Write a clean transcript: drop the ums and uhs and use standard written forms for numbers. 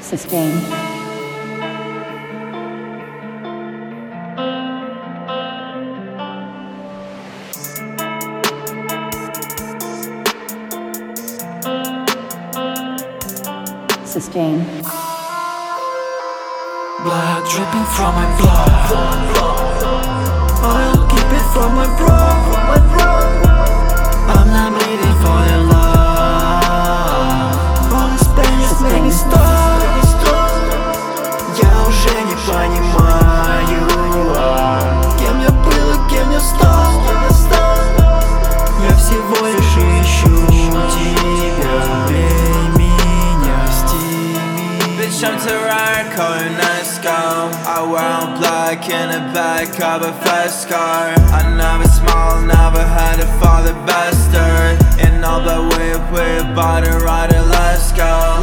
Sustain. Sustain. Blood dripping from my blood. I'll keep it from my bro. I'm not bleeding for your love. All this pain just made me stop. Я уже не понимаю, кем я был и кем я стал. Я всего лишь ищу тебя. Бей меня, Bitch, I'm Tarako and nice go. I wear all black in the back of a fast car. I never smiled, never had a father bastard. In all black whip, body rider, let's go.